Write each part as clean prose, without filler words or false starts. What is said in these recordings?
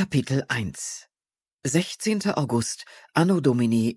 Kapitel 1 16. August, Anno Domini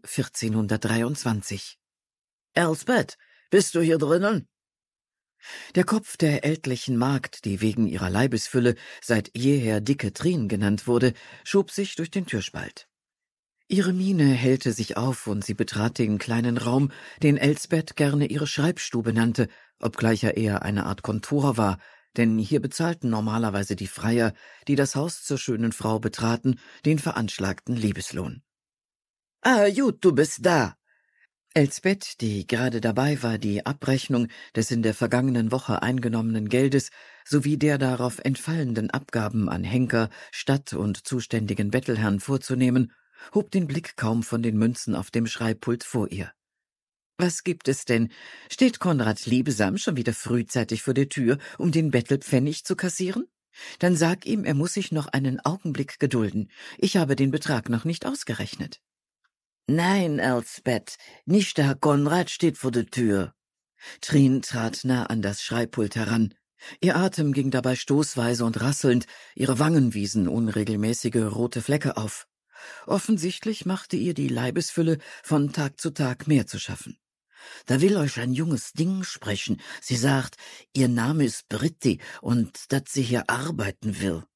1423. Elsbeth, bist du hier drinnen? Der Kopf der ältlichen Magd, die wegen ihrer Leibesfülle seit jeher dicke Trien genannt wurde, schob sich durch den Türspalt. Ihre Miene hellte sich auf, und sie betrat den kleinen Raum, den Elsbeth gerne ihre Schreibstube nannte, obgleich er eher eine Art Kontor war, denn hier bezahlten normalerweise die Freier, die das Haus zur schönen Frau betraten, den veranschlagten Liebeslohn. »Ah, gut, du bist da!« Elsbeth, die gerade dabei war, die Abrechnung des in der vergangenen Woche eingenommenen Geldes sowie der darauf entfallenden Abgaben an Henker, Stadt- und zuständigen Bettelherrn vorzunehmen, hob den Blick kaum von den Münzen auf dem Schreibpult vor ihr. »Was gibt es denn? Steht Konrad Liebesam schon wieder frühzeitig vor der Tür, um den Bettelpfennig zu kassieren? Dann sag ihm, er muss sich noch einen Augenblick gedulden. Ich habe den Betrag noch nicht ausgerechnet.« »Nein, Elsbeth, nicht der Herr Konrad steht vor der Tür.« Trien trat nah an das Schreibpult heran. Ihr Atem ging dabei stoßweise und rasselnd, ihre Wangen wiesen unregelmäßige rote Flecke auf. Offensichtlich machte ihr die Leibesfülle von Tag zu Tag mehr zu schaffen. »Da will euch ein junges Ding sprechen. Sie sagt, ihr Name ist Britti und dass sie hier arbeiten will.«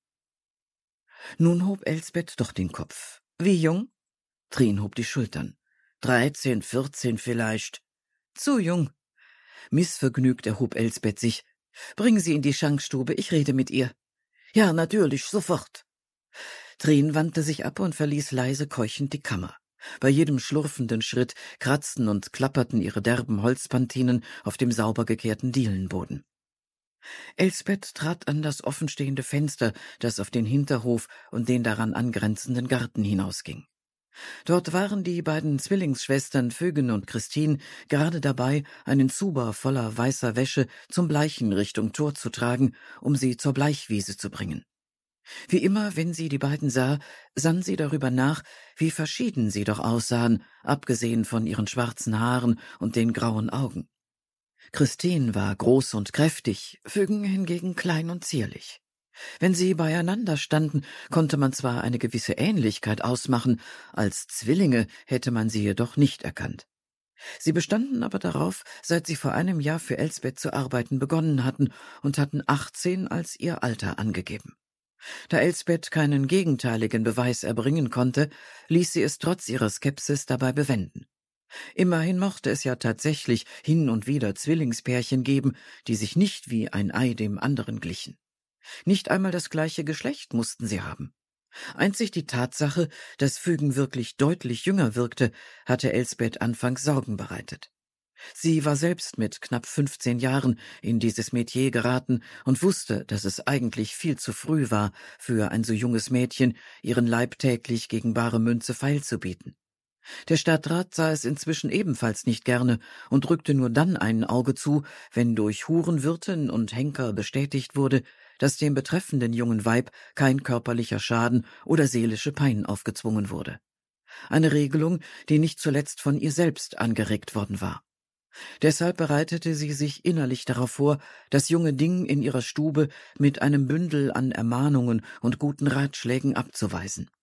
Nun hob Elsbeth doch den Kopf. »Wie jung?« Trien hob die Schultern. 13, 14 vielleicht.« »Zu jung.« Missvergnügt erhob Elsbeth sich. »Bring sie in die Schankstube, ich rede mit ihr.« »Ja, natürlich, sofort.« Trien wandte sich ab und verließ leise keuchend die Kammer. Bei jedem schlurfenden Schritt kratzten und klapperten ihre derben Holzpantinen auf dem sauber gekehrten Dielenboden. Elsbeth trat an das offenstehende Fenster, das auf den Hinterhof und den daran angrenzenden Garten hinausging. Dort waren die beiden Zwillingsschwestern Vögen und Christine gerade dabei, einen Zuber voller weißer Wäsche zum Bleichen Richtung Tor zu tragen, um sie zur Bleichwiese zu bringen. Wie immer, wenn sie die beiden sah, sann sie darüber nach, wie verschieden sie doch aussahen, abgesehen von ihren schwarzen Haaren und den grauen Augen. Christine war groß und kräftig, Vögen hingegen klein und zierlich. Wenn sie beieinander standen, konnte man zwar eine gewisse Ähnlichkeit ausmachen, als Zwillinge hätte man sie jedoch nicht erkannt. Sie bestanden aber darauf, seit sie vor einem Jahr für Elsbeth zu arbeiten begonnen hatten und hatten 18 als ihr Alter angegeben. Da Elsbeth keinen gegenteiligen Beweis erbringen konnte, ließ sie es trotz ihrer Skepsis dabei bewenden. Immerhin mochte es ja tatsächlich hin und wieder Zwillingspärchen geben, die sich nicht wie ein Ei dem anderen glichen. Nicht einmal das gleiche Geschlecht mussten sie haben. Einzig die Tatsache, dass Vögen wirklich deutlich jünger wirkte, hatte Elsbeth anfangs Sorgen bereitet. Sie war selbst mit knapp 15 Jahren in dieses Metier geraten und wusste, dass es eigentlich viel zu früh war, für ein so junges Mädchen ihren Leib täglich gegen bare Münze feilzubieten. Der Stadtrat sah es inzwischen ebenfalls nicht gerne und drückte nur dann ein Auge zu, wenn durch Hurenwirten und Henker bestätigt wurde, dass dem betreffenden jungen Weib kein körperlicher Schaden oder seelische Pein aufgezwungen wurde. Eine Regelung, die nicht zuletzt von ihr selbst angeregt worden war. Deshalb bereitete sie sich innerlich darauf vor, das junge Ding in ihrer Stube mit einem Bündel an Ermahnungen und guten Ratschlägen abzuweisen.